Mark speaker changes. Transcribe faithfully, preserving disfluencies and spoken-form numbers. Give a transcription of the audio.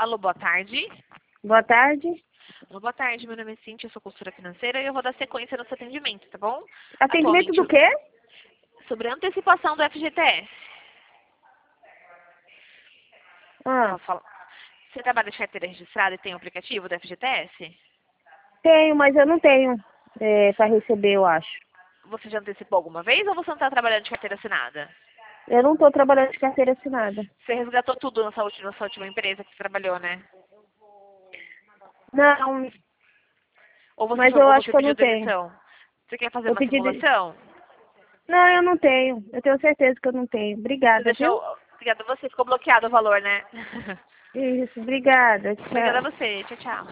Speaker 1: Alô, boa tarde.
Speaker 2: Boa tarde.
Speaker 1: Alô, boa tarde, meu nome é Cintia, eu sou consultora financeira e eu vou dar sequência no seu atendimento, tá bom?
Speaker 2: Atendimento
Speaker 1: Atualmente,
Speaker 2: do quê?
Speaker 1: sobre a antecipação do F G T S.
Speaker 2: Ah,
Speaker 1: Posso falar? Você trabalha de carteira registrada e tem o aplicativo do F G T S?
Speaker 2: tenho, mas eu não tenho é, para receber, eu acho.
Speaker 1: Você já antecipou alguma vez ou você não está trabalhando de carteira assinada?
Speaker 2: Eu não estou trabalhando de carteira assinada.
Speaker 1: Você resgatou tudo na sua última, na sua última empresa que você trabalhou, né?
Speaker 2: Não,
Speaker 1: Ou você
Speaker 2: mas eu
Speaker 1: jogou,
Speaker 2: acho
Speaker 1: você
Speaker 2: que eu
Speaker 1: pediu
Speaker 2: não tenho.
Speaker 1: demissão? Você quer fazer
Speaker 2: Eu
Speaker 1: uma
Speaker 2: pedi. de-
Speaker 1: simulação?
Speaker 2: Não, eu não tenho. Eu tenho certeza que eu não tenho.
Speaker 1: Você
Speaker 2: Obrigada, viu?
Speaker 1: deixou... Obrigada a você, ficou bloqueado o valor, né?
Speaker 2: Isso, obrigada.
Speaker 1: Obrigada a
Speaker 2: Tchau.
Speaker 1: você, tchau, tchau.